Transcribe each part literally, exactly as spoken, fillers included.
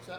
set?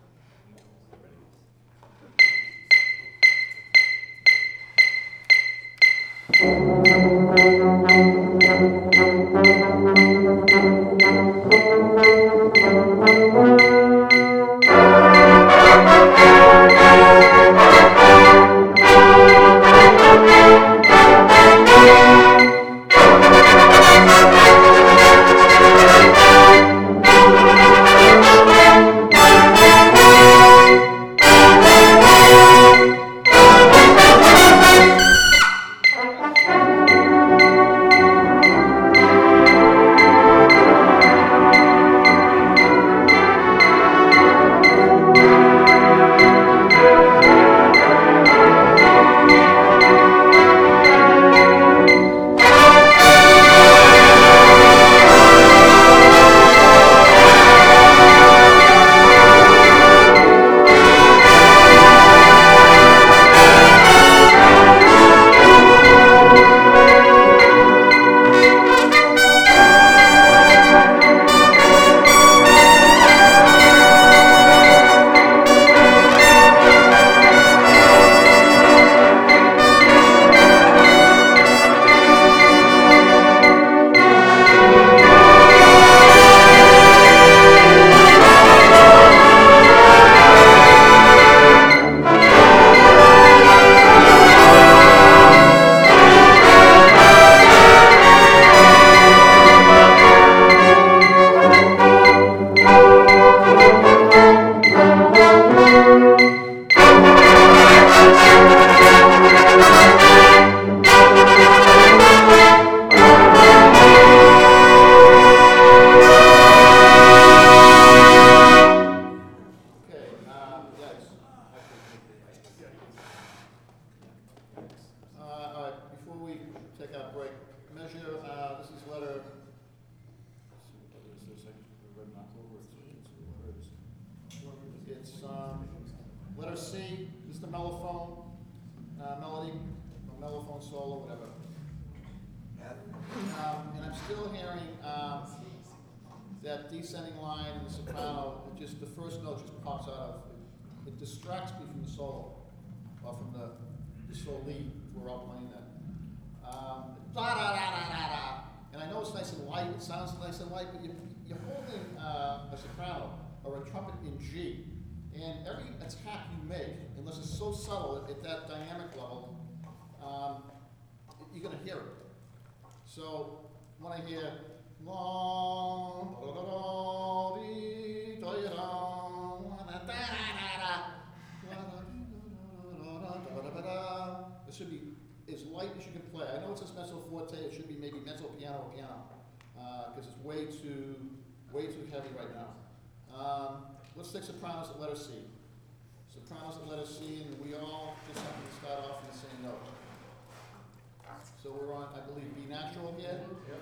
Okay, um, yes. Uh, all right, before we take our break, measure, uh, this is letter, let's see what that is, this, I read not over, it's, it's, what it is. It's, um, letter C, Mister Mellophone, uh, melody, or mellophone solo, whatever. Um, and I'm still hearing, um, that descending line in the soprano, it just, the first note just pops out of, it, it distracts me from the solo, or from the, the solo lead, if we're all playing that. Um, da da da da da da. And I know it's nice and light, it sounds nice and light, but you, you're holding uh, a soprano or a trumpet in G, and every attack you make, unless it's so subtle at, at that dynamic level, um, you're gonna hear it. So when I hear long, da da da dee, da da da da da da, it should be as light as you can play. I know it says mezzo forte, it should be maybe mezzo piano or piano, because it's way too, way too heavy right now. Um, let's take sopranos at letter C. Sopranos at letter C, and we all just happen to start off in the same note. So we're on, I believe, B natural here. Yep.